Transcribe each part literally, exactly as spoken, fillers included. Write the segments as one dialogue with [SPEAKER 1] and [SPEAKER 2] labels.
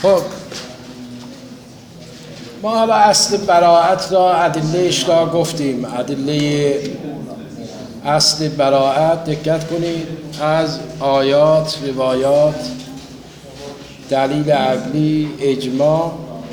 [SPEAKER 1] خب ما حالا اصل براءت را ادلهش را گفتیم. ادله اصل براءت دقت کنید، از آیات، روایات، دلیل عقلی، اجماع.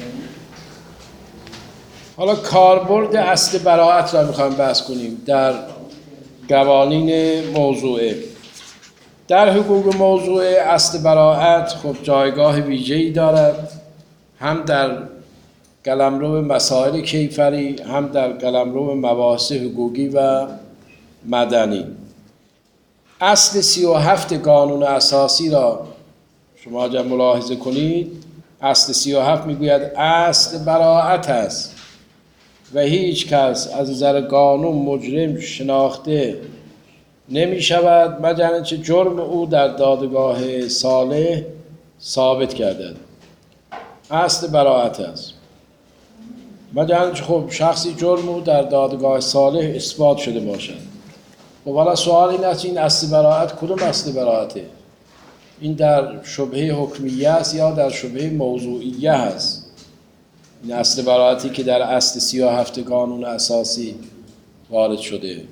[SPEAKER 1] حالا کاربرد اصل براءت را میخوایم بحث کنیم در قوانین موضوعه. در حقوق موضوعه اصل براءت خب جایگاه ویژه‌ای دارد، هم در قلمرو مسائل کیفری، هم در قلمرو مباحث حقوقی و مدنی. اصل سی و هفت قانون اساسی را شما اگر ملاحظه کنید، اصل سی و هفت میگوید اصل براءت است و هیچ کس از نظر قانون مجرم شناخته نمی شود مگر اینکه جرم او در دادگاه صالح ثابت گردد. اصل براءت است مگر اینکه خب شخصی جرم او در دادگاه صالح اثبات شده باشد. خب حالا سوال این است این اصل براءت کدوم اصل براءته؟ این در شبهه حکمیه است یا در شبهه موضوعیه است؟ این اصل براءتی که در اصل سی و هفت قانون اساسی وارد شده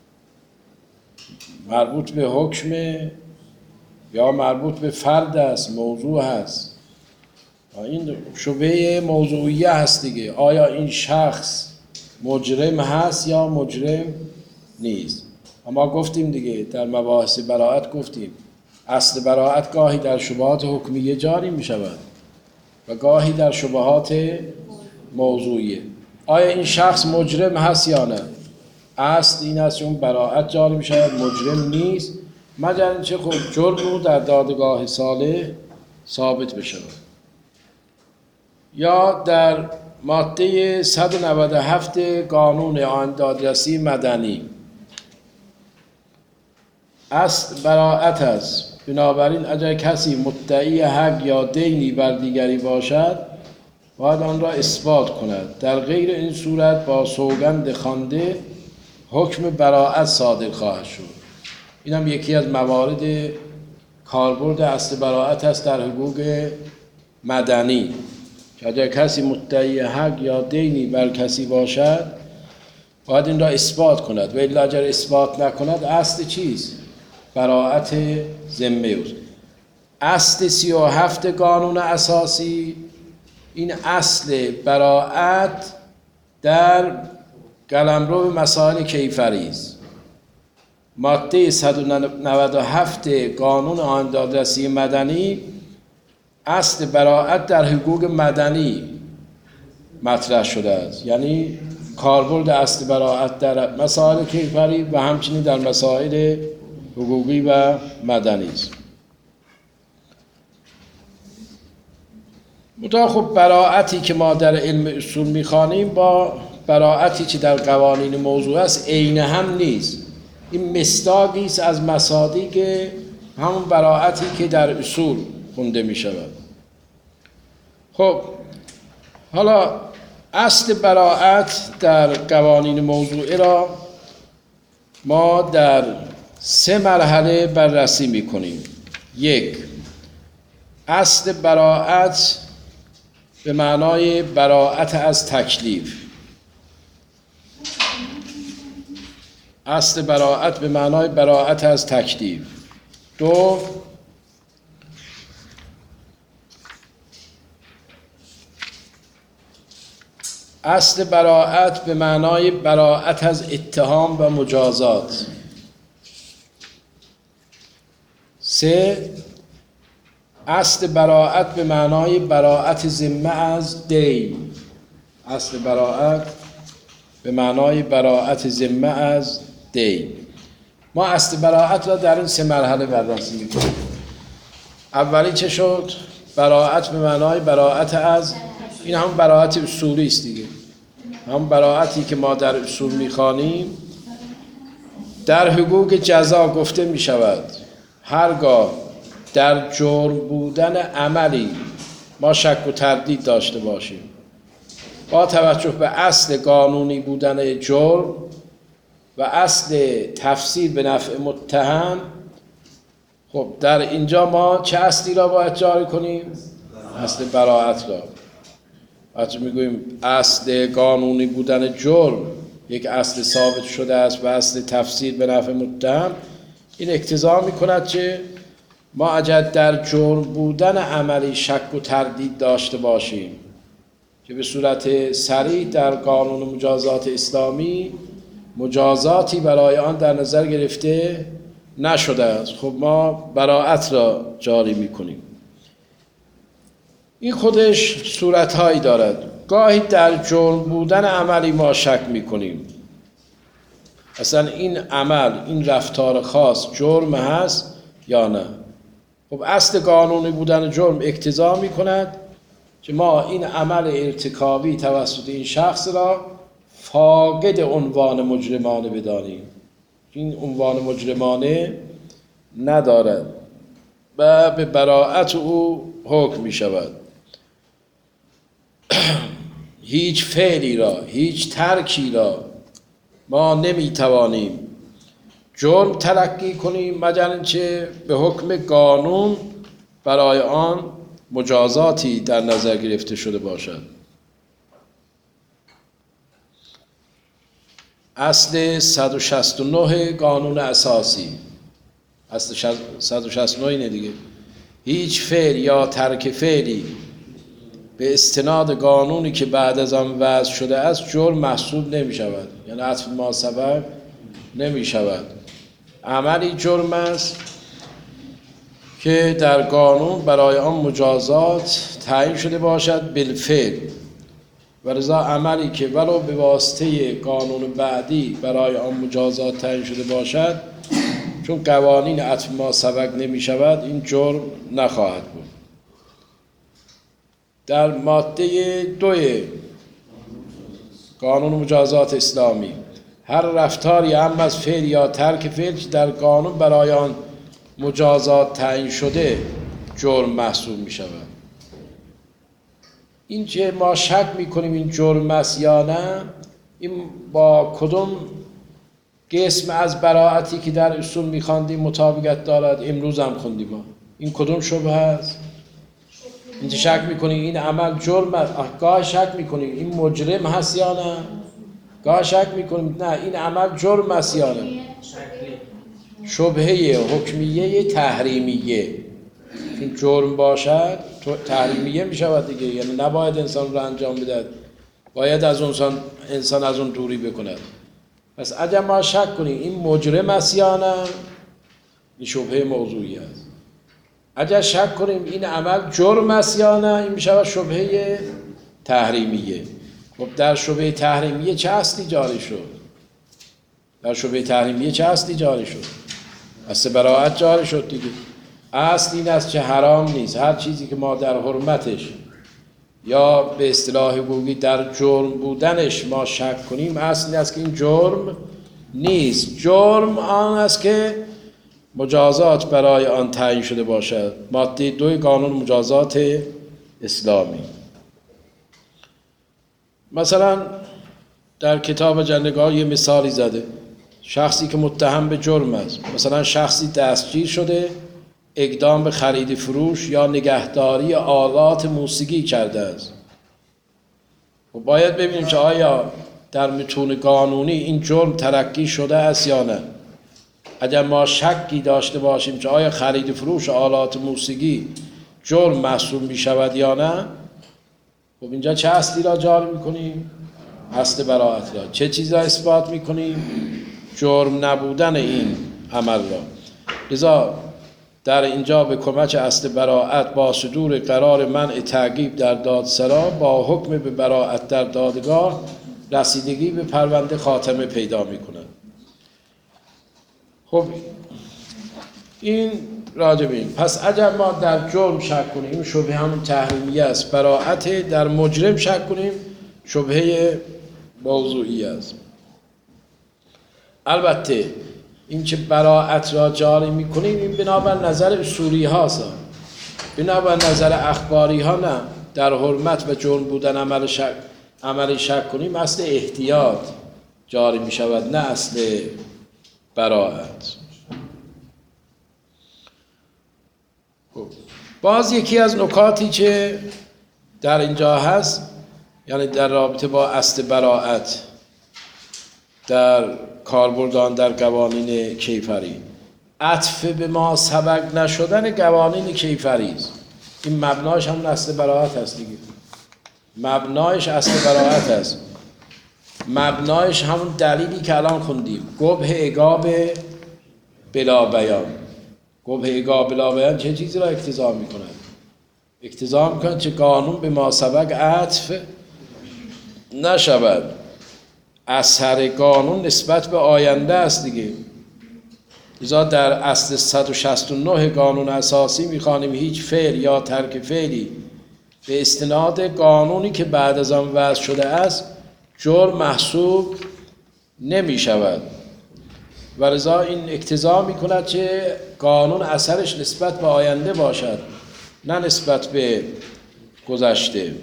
[SPEAKER 1] مربوط به حکم یا مربوط به فرد است، موضوع هست؟ این شبهه موضوعیه هست دیگه. آیا این شخص مجرم هست یا مجرم نیست؟ اما گفتیم دیگه در مباحث براءت گفتیم اصل براءت گاهی در شبهات حکمیه جاری می شود و گاهی در شبهات موضوعیه. آیا این شخص مجرم هست یا نه؟ اصل این است اون براءت جاری می شود، مجرم نیست مگر اینکه خب جرم او در دادگاه صالح ثابت بشود. یا در ماده صد و نود و هفت قانون آیین دادرسی مدنی اصل براءت است. بنابراین اگر کسی مدعی حق یا دینی بر دیگری باشد باید آن را اثبات کند، در غیر این صورت با سوگند خوانده حکم براءت صادر خواهد شد. این هم یکی از موارد کاربرد اصل براءت است در حقوق مدنی که اگر کسی مدعی حق یا دینی بر کسی باشد باید این را اثبات کند و الا اگر اثبات نکند اصل چیست؟ براءت ذمه است. اصل سی و هفت قانون اساسی این اصل براءت در قلمرو مسائل کیفری است. ماده صد و نود و هفت قانون آیین دادرسی مدنی اصل براءت در حقوق مدنی مطرح شده است، یعنی کاربرد اصل براءت در مسائل کیفری و همچنین در مسائل حقوقی و مدنی است. منتها خب براءتی که ما در علم اصول می‌خوانیم با براءتی که در قوانین موضوع است عین هم نیست. این مصداقی است از مصادیق همون براءتی که در اصول خونده می شود. خب حالا اصل براءت در قوانین موضوعی را ما در سه مرحله بررسی می کنیم. یک، اصل براءت به معنای براءت از تکلیف. اصل براءت به معنای براءت از تکلیف. دو، اصل براءت به معنای براءت از اتهام و مجازات. سه، اصل براءت به معنای براءت ذمه از دین. اصل براءت به معنای براءت ذمه از دین. ما اصل براءت را در این سه مرحله بررسی می‌کنیم. اولی چه شد؟ براءت به معنای براءت از، این هم براءت اصولی است دیگه. هم براءتی که ما در اصول می‌خوانیم در حقوق جزا گفته می‌شود هرگاه در جرم بودن عملی ما شک و تردید داشته باشیم با توجه به اصل قانونی بودن جرم و اصل تفسیر به نفع متهم، خب در اینجا ما چه اصلی را باید جاری کنیم؟ اصل براءت را. وقتی میگوییم اصل قانونی بودن جرم یک اصل ثابت شده است و اصل تفسیر به نفع متهم، این اقتضا میکند که ما اگر در جرم بودن عملی شک و تردید داشته باشیم که به صورت صریح در قانون مجازات اسلامی مجازاتی برای آن در نظر گرفته نشده است، خب ما براءت را جاری میکنیم. این خودش صورتهایی دارد. گاهی در جرم بودن عملی ما شک میکنیم، اصلا این عمل، این رفتار خاص جرم هست یا نه. خب اصل قانونی بودن جرم اقتضا میکند که ما این عمل ارتکابی توسط این شخص را فاقد عنوان مجرمانه بدانیم. این عنوان مجرمانه ندارد و به براءت او حکم می شود. هیچ فعلی را، هیچ ترکی را ما نمی توانیم جرم تلقی کنیم مگر اینکه به حکم قانون برای آن مجازاتی در نظر گرفته شده باشد. اصل صد و شصت و نه قانون اساسی، اصل صد و شصت و نه اینه دیگه، هیچ فعل یا ترک فعلی به استناد قانونی که بعد از آن وضع شده است جرم محسوب نمی شود، یعنی عطف ما سبب نمی شود. عملی جرم است که در قانون برای آن مجازات تعیین شده باشد بالفعل، و لذا عملی که ولو به واسطه قانون بعدی برای آن مجازات تعیین شده باشد چون قوانین عطف ما سبق نمی شود این جرم نخواهد بود. در ماده دوی قانون مجازات اسلامی هر رفتاری هم از فعل یا ترک فعل که در قانون برای آن مجازات تعیین شده جرم محسوب می شود. این که ما شک می کنیم این جرم است یا نه، این با کدوم قسم از براءتی که در اصول می خواندیم مطابقت دارد؟ امروز هم خوندیم ما. این کدوم شبهه است؟ این که شک می کنیم این عمل جرم است، گاه شک می کنیم این مجرم هست یا نه، گاه شک می کنیم نه این عمل جرم است یا نه. شبهه حکمیه تحریمیه، چون جرم باشد تحریمیه می شود دیگه، یعنی نباید انسان رو انجام بدهد، باید از انسان انسان از اون دوری بکند. پس اگر ما شک کنیم این مجرم است یا نه، این شبهه موضوعی است. اگر شک کنیم این عمل جرم است یا نه، این می شود شبهه تحریمیه. خب در شبهه تحریمیه چه اصلی جاری شد؟ در شبهه تحریمیه چه اصلی جاری شد؟ اصل براءت جاری شد دیگه. اصل این است که حرام نیست هر چیزی که ما در حرمتش یا به اصطلاح حقوقی در جرم بودنش ما شک کنیم، اصل این است که این جرم نیست. جرم آن است که مجازات برای آن تعیین شده باشد. ماده دوی قانون مجازات اسلامی. مثلا در کتاب جندگاه یه مثالی زده، شخصی که متهم به جرم است، مثلا شخصی دستگیر شده اقدام به خرید فروش یا نگهداری آلات موسیقی کرده است. و باید ببینیم که آیا در متون قانونی این جرم ترقی شده است یا نه. اگر ما شکی داشته باشیم که آیا خرید فروش آلات موسیقی جرم محسوب می شود یا نه، خب اینجا چه اصلی را جاری می کنیم؟ اصل براءت را. چه چیز را اثبات می کنیم؟ جرم نبودن این عمل را. لذا در اینجا به کمک اصل براءت با صدور قرار منع تعقیب در دادسرا با حکم به براءت در دادگاه رسیدگی به پرونده خاتمه پیدا می کند. خب این راجع به این. پس اگر ما در جرم شک کنیم شبهه همون تحریمیه است، براءت. در مجرم شک کنیم شبهه موضوعی است. البته این که براءت را جاری میکنیم این بنابر نظر اصولی هاست، بنابر نظر اخباری ها نه. در حرمت و جرم بودن عمل شک عمل شک کنیم اصل احتیاط جاری می شود، نه اصل براءت. باز یکی از نکاتی که در اینجا هست، یعنی در رابطه با اصل براءت در کاربردان در قوانین کیفری، عطف به ما سبق نشدن قوانین کیفری است. این مبناش همون اصل براءت هست دیگه. مبنایش اصل براءت هست. مبنایش همون دلیلی که الان خوندیم، قبح عقاب بلا بیان. قبح عقاب بلا بیان چه چیزی را اقتضا میکنه؟ اقتضا میکنه چه قانون به ما سبق عطف نشود. اثر قانون نسبت به آینده است دیگه. لذا در اصل صد و شصت و نه قانون اساسی میخوانیم هیچ فعل یا ترک فعلی به استناد قانونی که بعد از آن وضع شده است جرم محسوب نمی شود و لذا این اقتضا می کند که قانون اثرش نسبت به آینده باشد، نه نسبت به گذشته.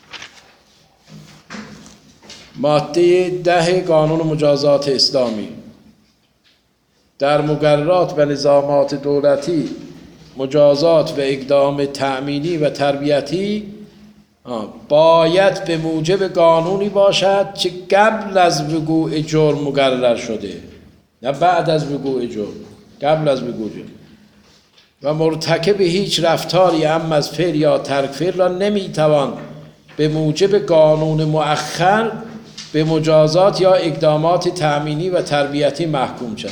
[SPEAKER 1] ماده ده قانون مجازات اسلامی: در مقررات و نظامات دولتی مجازات و اقدام تأمینی و تربیتی باید به موجب قانونی باشد که قبل از وقوع جرم مقرر شده، نه بعد از وقوع جرم، قبل از وقوع جرم. و مرتکب هیچ رفتاری اما از فعل یا ترک فعل را نمیتوان به موجب قانون مؤخر به مجازات یا اقدامات تأمینی و تربیتی محکوم شد.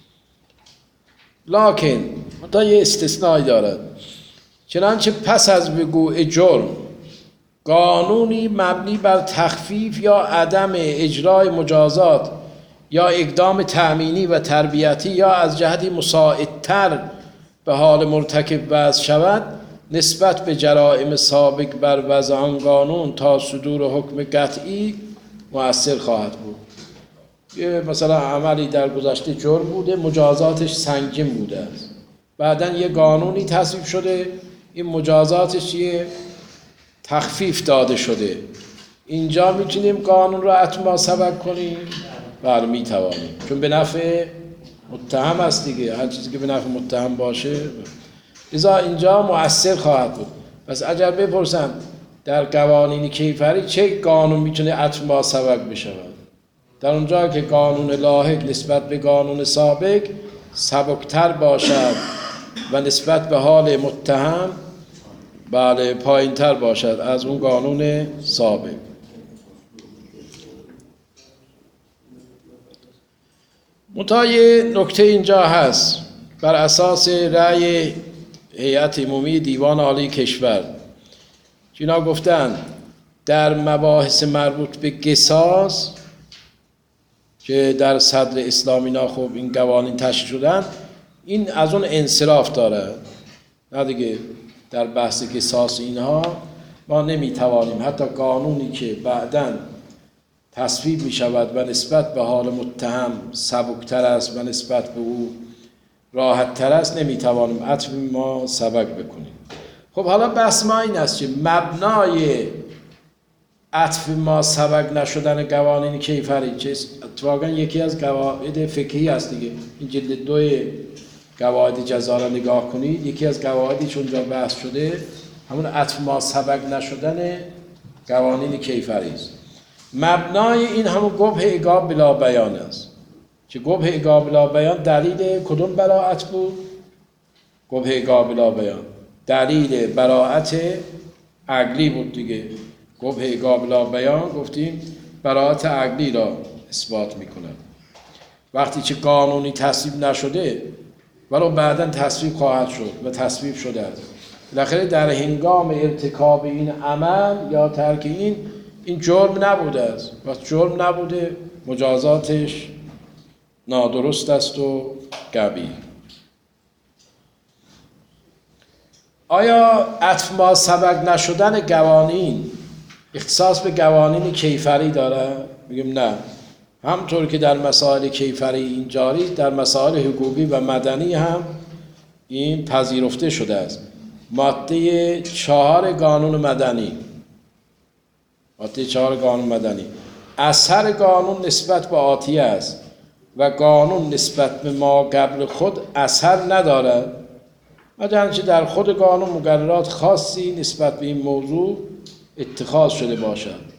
[SPEAKER 1] لکن تا یه استثنایی دارد، چنانچه پس از وقوع جرم قانونی مبنی بر تخفیف یا عدم اجرای مجازات یا اقدام تأمینی و تربیتی یا از جهتی مساعدتر به حال مرتکب وضع شود، نسبت به جرائم سابق بر وضع آن قانون تا صدور حکم قطعی مؤثر خواهد بود. یه مثلا عملی در گذشته جرم بوده، مجازاتش سنگین بوده است، بعداً یه قانونی تصویب شده، این مجازاتش یه تخفیف داده شده. اینجا میتونیم قانون را اتمام سبق کنیم؟ بله میتوانیم، چون به نفع متهم است دیگه. هر چیزی که به نفع متهم باشه لذا اینجا مؤثر خواهد بود. پس اگر بپرسن در قوانین کیفری چه قانون میتونه اتمام سبق بشود، در اونجا که قانون لاحق نسبت به قانون سابق سبکتر باشد و نسبت به حال متهم بله پایین تر باشد از اون قانون سابق. منتها یه نکته اینجا هست، بر اساس رأی هیئت عمومی دیوان عالی کشور که اینا گفتن در مباحث مربوط به قصاص که در صدر اسلامی نا خب این قوانین تشریح شدن، این از اون انصراف داره، نه دیگه در بحث قصاص اینها ما نمیتوانیم حتی قانونی که بعداً تصویب می شود و نسبت به حال متهم سبکتر است و نسبت به او راحت تر است نمیتوانیم عطف ما سبق بکنیم. خب حالا بحث ما این است که مبنای عطف ما سبق نشدن قوانین کیفری که اتفاقا یکی از قواعد فقهی است دیگه، این جلد دوی قواعد جزا را نگاه کنید، یکی از قواعدی که اونجا بحث شده همون عطف ما سبق نشدن قوانین کیفری است. مبنای این همون قبح عقاب بلا بیان است که قبح عقاب بلا بیان دلیل کدوم براءت بود؟ قبح عقاب بلا بیان دلیل براءت عقلی بود دیگه. قبح عقاب بلا بیان گفتیم براءت عقلی را اثبات میکنه. وقتی که قانونی تصویب نشده ولو بعداً تصویب خواهد شد و تصویب شده است، بالاخره در هنگام ارتکاب این عمل یا ترک این این جرم نبوده است. وقتی جرم نبوده مجازاتش نادرست است و قبیح. آیا عطف ما سبق نشدن قوانین اختصاص به قوانین کیفری داره؟ میگیم نه. همطور که در مسائل کیفری این جاری، در مسائل حقوقی و مدنی هم این پذیرفته شده است. ماده چهار قانون مدنی ماده چهار قانون مدنی اثر قانون نسبت به آتیه است و قانون نسبت به ما قبل خود اثر ندارد اگرچه در خود قانون مقررات خاصی نسبت به این موضوع اتخاذ شده باشد.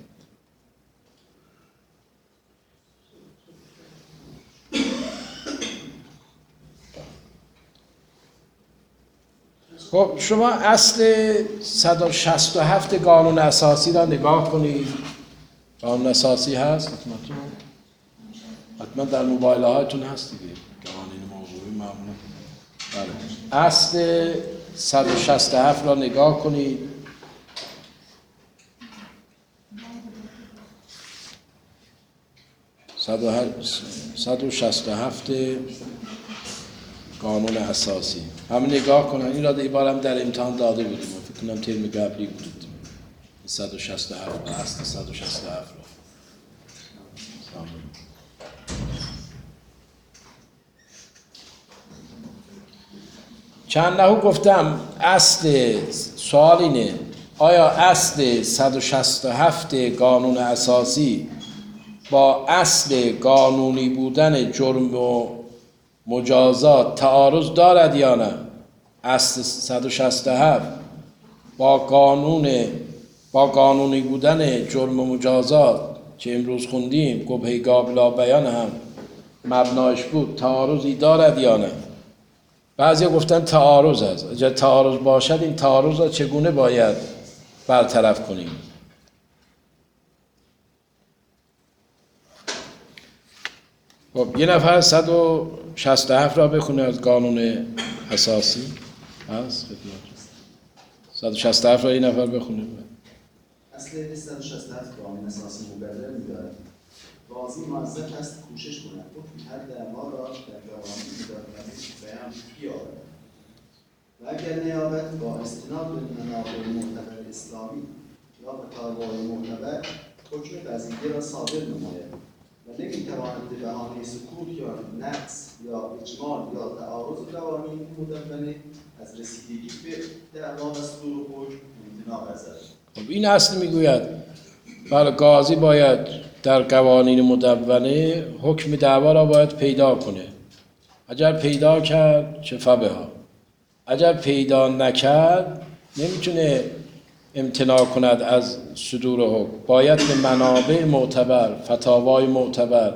[SPEAKER 1] خب شما اصل صد و شصت و هفت قانون اساسی را نگاه کنید. قانون اساسی هست حتما حتما در موبایل هایتون هست دیگه، قوانین موضوعی معمولا. بله. اصل صد و شصت و هفت را نگاه کنید. صد و شصت و هفت قانون اساسی هم نگاه کنن. این را دیبارم در امتحان داده بودیم، فکر کنم ترم قبلی بود. صد و شصت و هفت اصل صد و شصت و هفت را چند نهو گفتم. اصل سوال اینه آیا اصل صد و شصت و هفت قانون اساسی با اصل قانونی بودن جرم و مجازات تعارض دارد یا نه؟ اصل صد و شصت و هفت با قانون با قانونی بودن جرم و مجازات که امروز خوندیم قبه قابل بیان هم مبناش بود تعارضی دارد یا نه؟ بعضی گفتن تعارض است. اگر تعارض باشد این تعارض را چگونه باید برطرف کنیم؟ خب یه نفر صد و شصت و هفت را بخونه از قانون اساسی هست. صد و شصت و هفت را یه نفر بخونه.
[SPEAKER 2] اصل صد و شصت و هفت قانون اساسی مقرر می‌دارد قاضی موظف است کوشش کند حکم هر دعوا را در قوانین مداومت بیان بیاورد و اگر نیابت با استناد به منابع معتبر اسلامی یا به فتاوای معتبر حکم قضیه را صادر نماید و نمی‌تواند به بهانه سکوت یا نقص یا اجمال یا تعارض قوانین مدونه از رسیدگی به دعوا و صدور حکم امتناع ورزد.
[SPEAKER 1] خب این اصل میگوید بله قاضی باید در قوانین مدونه حکم دعوا را باید پیدا کنه. اگر پیدا کرد چه فبها، اگر پیدا نکرد نمیتونه امتناع کند از صدور حکم. باید به منابع معتبر، فتاوای معتبر،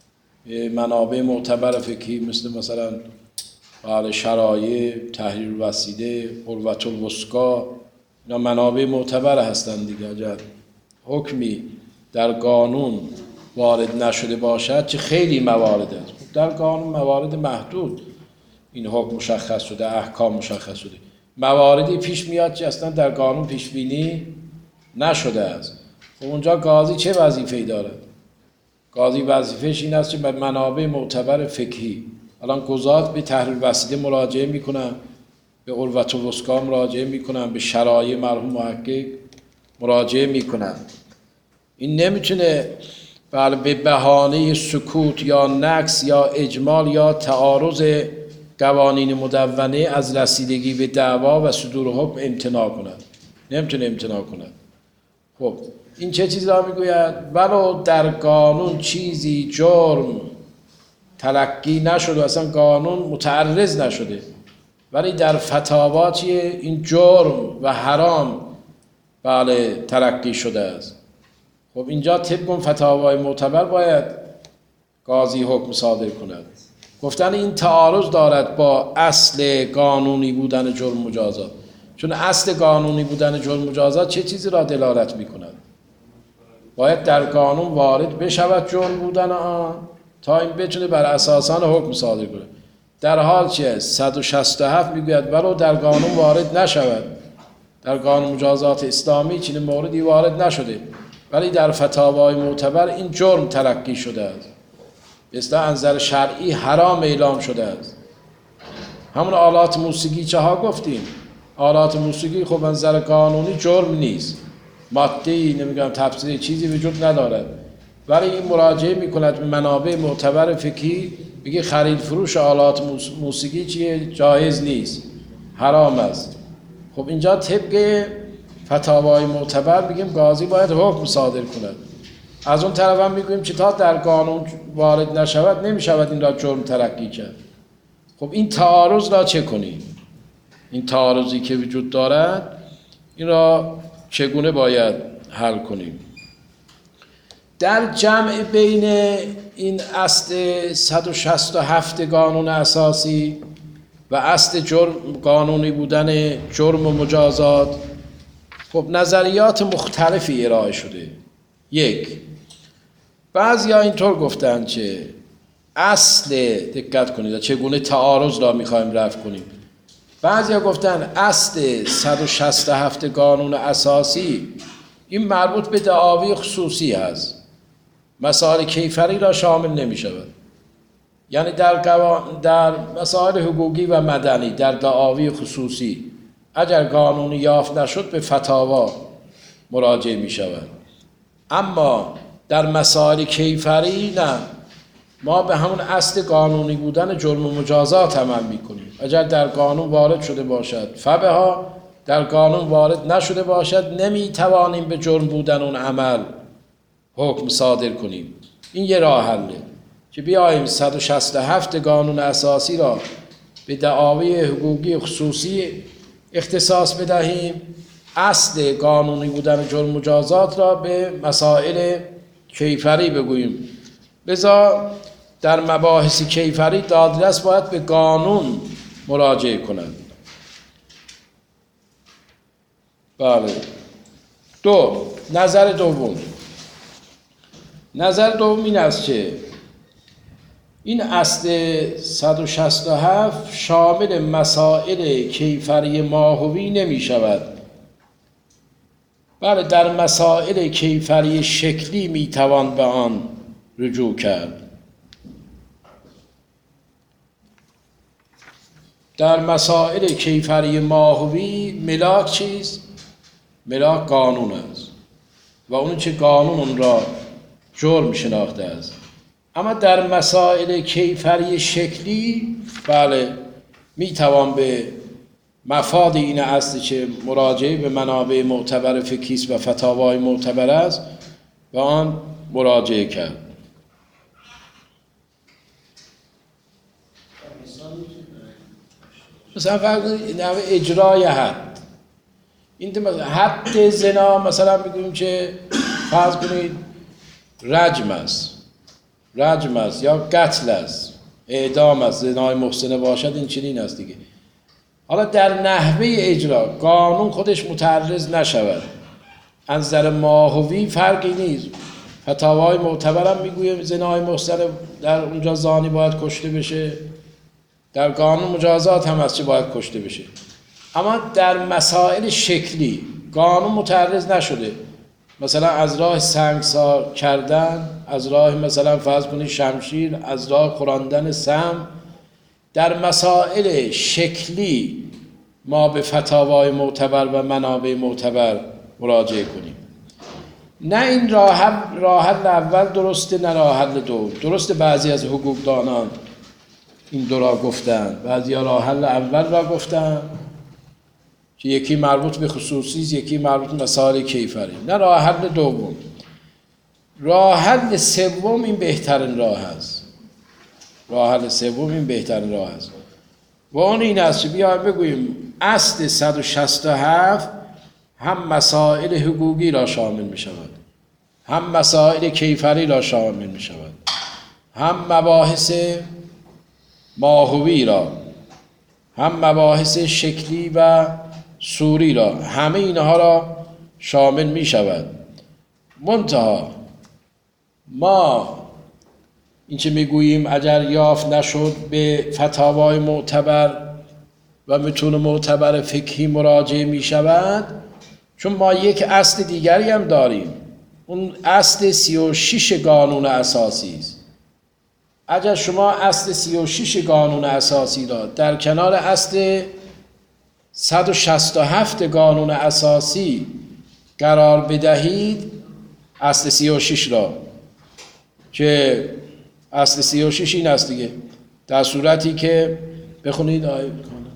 [SPEAKER 1] منابع معتبر فقهی مثل مثلا بله شرایع، تحریر وسیله، قوة الوثقی، اینا منابع معتبر هستند دیگه. اگر حکمی در قانون وارد نشده باشد چه خیلی موارد است، در قانون موارد محدود این حکم مشخص شده، احکام مشخص شده. مواردی پیش میاد که اصلا در قانون پیش بینی نشده است. خب اونجا قاضی چه وظیفه‌ای داره؟ قاضی وظیفه‌اش این است که به منابع معتبر فقهی، الان قضات به تحریر وسیله مراجعه میکنن، به قوة الوثقی مراجعه میکنن، به شرایع مرحوم محقق مراجعه میکنن. این نمیتونه بله به بهانه سکوت یا نقص یا اجمال یا تعارض قوانین مدونه از رسیدگی به دعوا و صدور حکم امتناع کند. نمیتونه امتناع کند. خب این چه چیزی را میگوید؟ ولو در قانون چیزی جرم تلقی نشده، اصلا قانون متعرض نشده، ولی در فتاوا چیه؟ این جرم و حرام بله تلقی شده است. خب اینجا طبق فتاوای معتبر باید قاضی حکم صادر کند. گفتن این تعارض دارد با اصل قانونی بودن جرم مجازات، چون اصل قانونی بودن جرم مجازات چه چیزی را دلالت می کند؟ باید در قانون وارد بشود جرم بودن آن تا این بتونه بر اساس آن حکم صادر کنه. در حال چه صد و شصت و هفت میگوید ولو در قانون وارد نشود، در قانون مجازات اسلامی چنین موردی وارد نشده، ولی در فتاوای معتبر این جرم تلقی شده است، مثل انظر شرعی حرام اعلام شده است. همون آلات موسیقی چه ها گفتیم؟ آلات موسیقی خب انظر قانونی جرم نیست، ماده‌ای نمیگم تفسیر چیزی وجود ندارد، ولی این مراجعه میکند به منابع معتبر فقهی، میگه خرید فروش آلات موسیقی چیه؟ جایز نیست، حرام است. خب اینجا طبق فتاوای معتبر میگیم قاضی باید حکم صادر کند. از اون طرف هم میگویم که تا در قانون وارد نشود نمیشود این را جرم تلقی کرد. خب این تعارض را چه کنیم؟ این تعارضی که وجود دارد این را چگونه باید حل کنیم. در جمع بین این اصل صد و شصت و هفت قانون اساسی و اصل جرم قانونی بودن جرم و مجازات خب نظریات مختلفی ارائه شده. یک، بعضیا اینطور گفتند که اصل، دقت کنید چگونه تعارض را میخوایم رفع کنیم، بعضیا گفتند اصل صد و شصت و هفت قانون اساسی این مربوط به دعاوی خصوصی هست، مسائل کیفری را شامل نمی شود. یعنی در, قوا... در مسائل حقوقی و مدنی در دعاوی خصوصی اگر قانونی یافت نشد به فتاوا مراجعه می شود، اما در مسائل کیفری نه، ما به همون اصل قانونی بودن جرم و مجازات عمل می کنیم. اگر در قانون وارد شده باشد فبها، در قانون وارد نشده باشد نمی توانیم به جرم بودن اون عمل حکم صادر کنیم. این یه راه حله که بیاییم صد و شصت و هفت قانون اساسی را به دعاوی حقوقی خصوصی اختصاص بدهیم، اصل قانونی بودن جرم مجازات را به مسائل کیفری بگوییم. لذا در مباحث کیفری دادرس باید به قانون مراجعه کنند. بله. دو، نظر دوم. نظر دوم این است که این اصل صد و شصت و هفت شامل مسائل کیفری ماهوی نمی شود. بله، در مسائل کیفری شکلی می توان به آن رجوع کرد. در مسائل کیفری ماهوی ملاک چیست؟ ملاک قانون است و اون چه قانون اون را جرم شناخته است. اما در مسائل کیفری شکلی بله می توان به مفاد این اصل که مراجعه به منابع معتبر فقهی و فتاوای معتبر است و آن مراجعه کرد. مثلا فرق نوع اجرای حد، این حد زنا مثلا بگوییم که فرض کنید رجم است، رجم است یا قتل است، اعدام است، زنای محسنه باشد، این چنین است دیگه. حالا در نحوه اجرا قانون خودش متعرض نشود. از نظر ماهوی فرقی نیست. فتاوای معتبر هم میگویم زنای محسنه در اونجا زانی باید کشته بشه، در قانون مجازات هم هست که باید کشته بشه. اما در مسائل شکلی قانون متعرض نشده. مثلا از راه سنگسار کردن، از راه مثلا فرض کنید شمشیر، از راه خوراندن سم، در مسائل شکلی ما به فتاوای معتبر و منابع معتبر مراجعه کنیم. نه این راه حل راه حل اول درسته، نه راه حل دوم درسته. بعضی از حقوقدانان این دو را گفتن، بعضی ها راه حل اول را گفتن که یکی مربوط به خصوصی است، یکی مربوط به مسائل کیفری. نه، راه حل دوم. راه حل سوم این بهترین راه است. راه حل سوم این بهترین راه است و اون این است که بیایم بگوییم اصل صد و شصت و هفت هم مسائل حقوقی را شامل می شود، هم مسائل کیفری را شامل می شود، هم مباحث ماهوی را، هم مباحث شکلی و صوری را، همه اینها را شامل می شود. منتها ما این چه می گوییم اگر یافت نشد به فتاوای معتبر و متون معتبر فقهی مراجعه می شود، چون ما یک اصل دیگری هم داریم. اون اصل سی و شش قانون اساسی است. اگر شما اصل سی و شش قانون اساسی را در کنار اصل صد و شصت و هفت قانون اساسی قرار بدهید، اصل سی و شش را که اصل سی و شش این است دیگه، در صورتی که بخونید آیه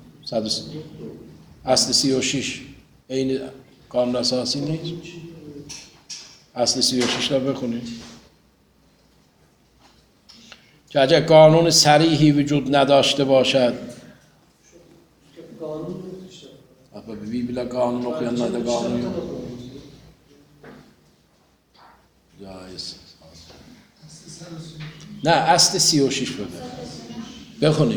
[SPEAKER 1] اصل سی و شش این قانون اساسی نیست، اصل سی و شش را بخونید که اگر قانون صریحی وجود نداشته باشد،
[SPEAKER 3] قانون
[SPEAKER 1] بی بلا قانون okuyan da قانون yok. جایز. نه اصل سی و شیش بده. بخونید.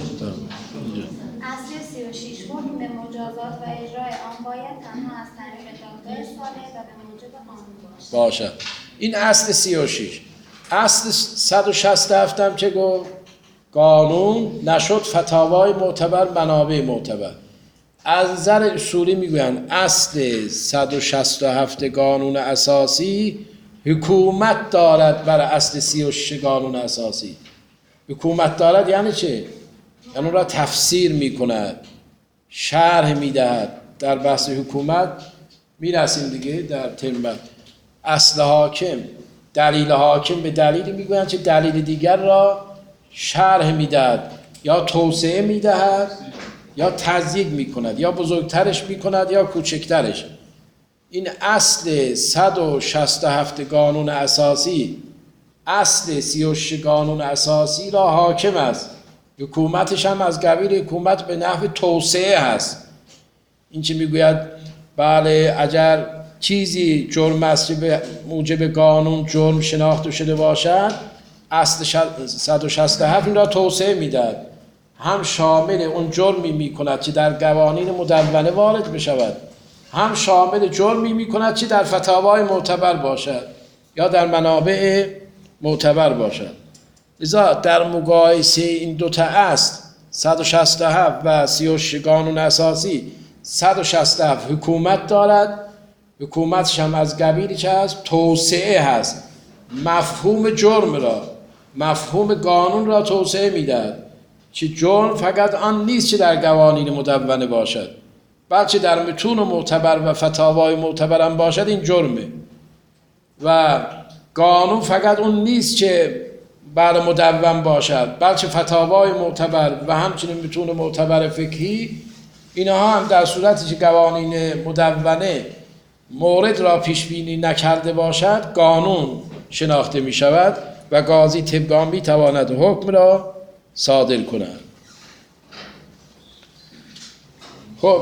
[SPEAKER 3] اصل سی و شیش حکم به مجازات و اجرای آن باید تنها از طریق دادگاه صالح و به موجب آن باشد.
[SPEAKER 1] باشه. این اصل سی و شیش. اصل صد و شصت و هفت هم چه گفت؟ قانون نشد فتاوای معتبر منابع معتبر. از نظر اصولی میگویند اصل صد و شصت و هفت قانون اساسی حکومت دارد بر اصل سی و شش قانون اساسی. حکومت دارد یعنی چه؟ یعنی اون را تفسیر میکند، شرح میدهد. در بحث حکومت میرسیم دیگه در ترم اصل حاکم، دلیل حاکم به دلیلی میگویند چه دلیل دیگر را شرح میدهد یا توسعه میدهد یا تضییق میکند یا بزرگترش میکند یا کوچکترش. این اصل صد و شصت و هفت قانون اساسی اصل سی و شش قانون اساسی را حاکم است. حکومتش هم از قبیل حکومت به نحو توسعه هست. این چه میگوید بله اگر چیزی جرم است به موجب قانون جرم شناخته شده باشد اصل صد و شصت و هفت این را توسعه میدهد، هم شامل اون جرمی میکند که در قوانین مدونه وارد بشود، هم شامل جرمی میکند که در فتاوای معتبر باشد یا در منابع معتبر باشد. لذا در مقایسه این دوتا اصل صد و شصت و هفت و سی و شش قانون اساسی صد و شصت و هفت حکومت دارد، حکومتش هم از قبیلی چه هست؟ توسعه هست. مفهوم جرم را، مفهوم قانون را توسعه میدهد که جرم فقط آن نیست که در قوانین مدونه باشد، بلکه در متون معتبر و فتاوای معتبر هم باشد این جرمه. و قانون فقط اون نیست که بر مدون باشد، بلکه فتاوای معتبر و همچنین متون معتبر فقهی اینها هم در صورتی که قوانین مدونه مورد را پیش بینی نکرده باشد قانون شناخته می شود و قاضی طبق آن می تواند حکم را صادر کند. خب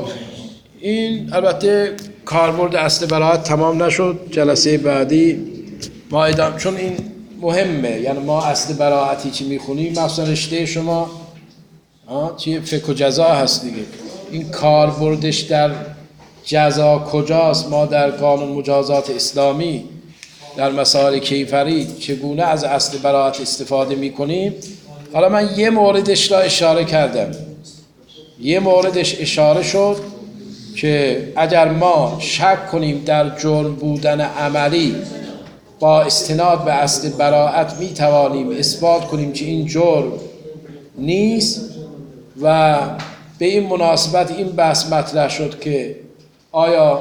[SPEAKER 1] این البته کاربرد اصل براءت تمام نشد. جلسه بعدی ما ادامه، چون این مهمه، یعنی ما اصل براءتی چی میخونیم مثلا رشته شما چیه؟ فقه و جزا هست دیگه. این کاربردش در جزا کجاست؟ ما در قانون مجازات اسلامی در مسائل کیفری چگونه از اصل براءت استفاده میکنیم؟ حالا من یه موردش را اشاره کردم، یه موردش اشاره شد که اگر ما شک کنیم در جرم بودن عملی با استناد به اصل براءت می توانیم اثبات کنیم که این جرم نیست. و به این مناسبت این بحث مطرح شد که آیا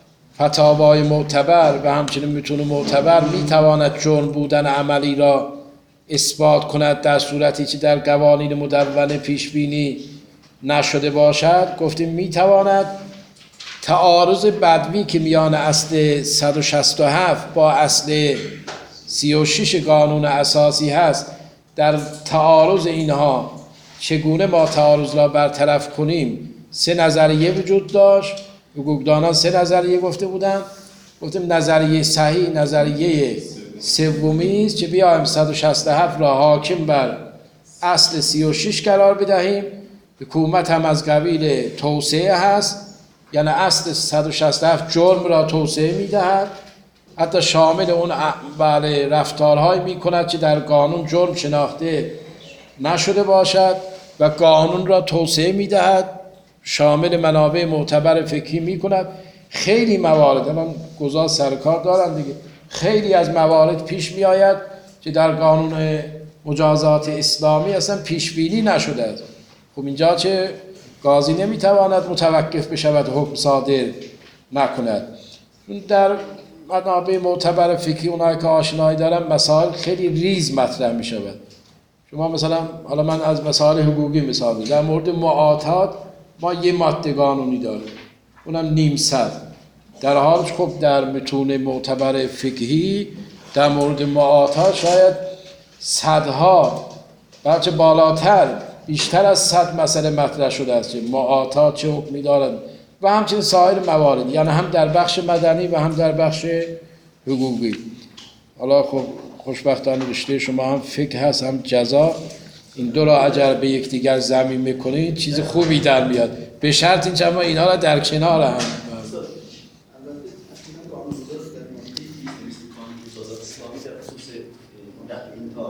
[SPEAKER 1] فتاوای معتبر و همچنین متون معتبر می تواند جرم بودن عملی را اثبات کند در صورتی که در قوانین مدونه پیش بینی نشده باشد؟ گفتیم می تواند. تعارض بدوی که میان اصل صد و شصت و هفت با اصل سی و شش قانون اساسی هست، در تعارض اینها چگونه ما تعارض را برطرف کنیم سه نظریه وجود داشت. حقوقدانان سه نظریه گفته بودند. گفتیم نظریه صحیح نظریه سومی است که بیایم صد و شصت و هفت را حاکم بر اصل سی و شش قرار بدهیم. حکومت هم از قبیل توسعه هست، یعنی اصل صد و شصت و هفت جرم را توسعه میدهد، حتی شامل اون بله رفتارهایی میکند که در قانون جرم شناخته نشده باشد و قانون را توسعه میدهد، شامل منابع معتبر فقهی میکند. خیلی موارد الان گزار سرکار دارن دیگه، خیلی از موارد پیش میآید که در قانون مجازات اسلامی اصلا پیش بینی نشده است. خب اینجا چه قاضی نمیتواند متوقف بشود حکم صادر نکند. در منابع معتبر فقهی اونایی که آشنایی دارن مسائل خیلی ریز مطرح می شود. شما مثلا حالا من از مسائل حقوقی مثال بزنم، در مورد معاطات ما یه ماده قانونی داریم اونم نیم صد، در حال خب در متون معتبر فقهی در مورد معاطات شاید صدها بلکه بالاتر بیشتر از صد مسئله مطرح شده است که معاطات چه حکمی دارد، و همچنین سایر موارد، یعنی هم در بخش مدنی و هم در بخش حقوقی. حالا خب خوشبختانه رشته شما هم فقه هست هم جزا، این دو را اگر به یکدیگر ضمیم میکنید چیز خوبی در میاد، به شرط اینکه ما اینا را در کنار هم
[SPEAKER 2] البته اصلا قانونگذار در نقطه که قانون اسلامی در خصوص نقل این